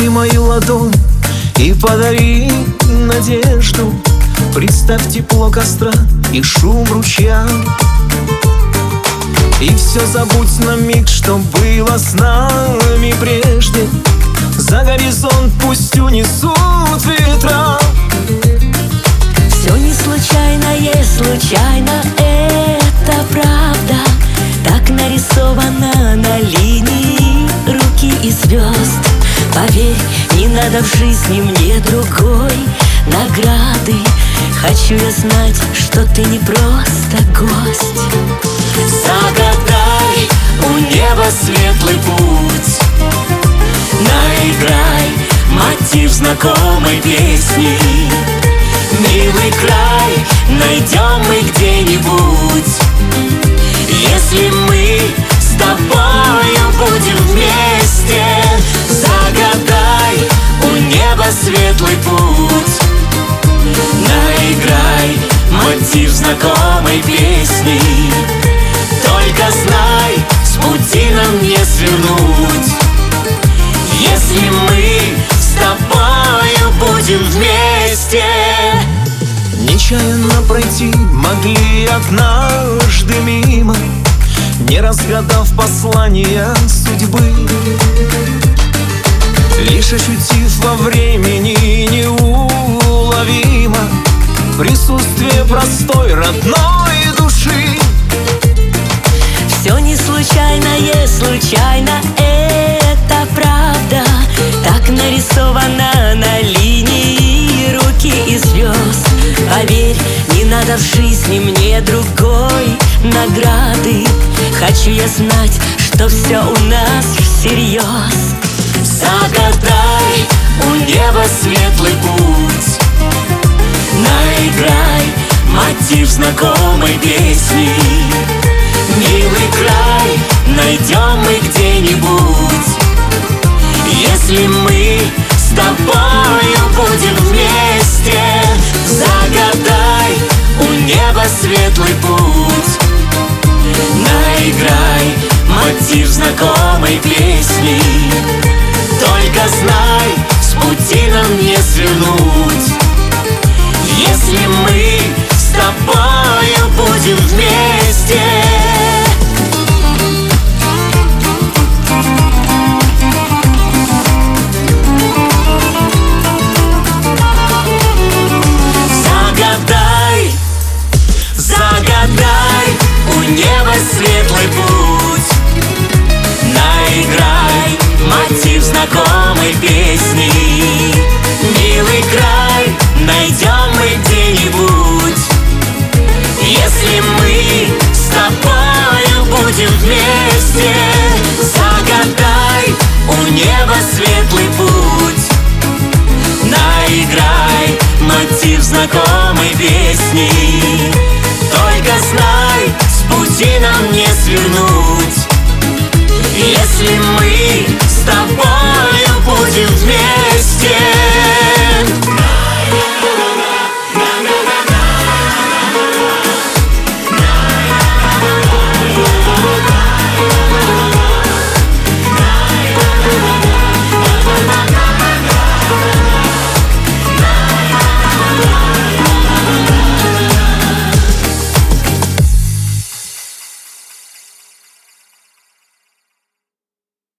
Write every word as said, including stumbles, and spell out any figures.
Возьми мою ладонь и подари надежду. Представь тепло костра и шум ручья, и все забудь на миг, что было с нами прежде. За горизонт пусть унесут ветра. Все не случайное, случайно, это правда. Так нарисовано на линии руки и звезд. Поверь, не надо в жизни мне другой награды. Хочу я знать, что ты не просто гость. Загадай у неба светлый путь, наиграй мотив знакомой песни. Милый край найдем мы где-нибудь, если мы с тобою будем вместе. Загадай у неба светлый путь, наиграй мотив знакомой песни. Только знай, с пути нам не свернуть, если мы с тобою будем вместе. Нечаянно пройти могли однажды мимо, не разгадав послания судьбы. Лишь ощутив во времени неуловимо присутствие простой родной души. Все не случайное, случайно, это правда. Так нарисовано на линии руки и звезд. Поверь, не надо в жизни мне другой награды. Хочу я знать, что все у нас всерьез. Загадай у неба светлый путь, наиграй мотив знакомой песни. Милый край найдем мы где-нибудь, если мы с тобою будем вместе. Загадай у неба светлый путь, наиграй мотив знакомой песни. Только знай, с пути нам не свернуть, если мы с тобою будем вместе. Загадай, загадай у неба светлый путь, наиграй мотив знакомой песни. Милый край найдем мы где-нибудь, если мы с тобою будем вместе. Загадай у неба светлый путь, наиграй мотив знакомой песни. Только знай,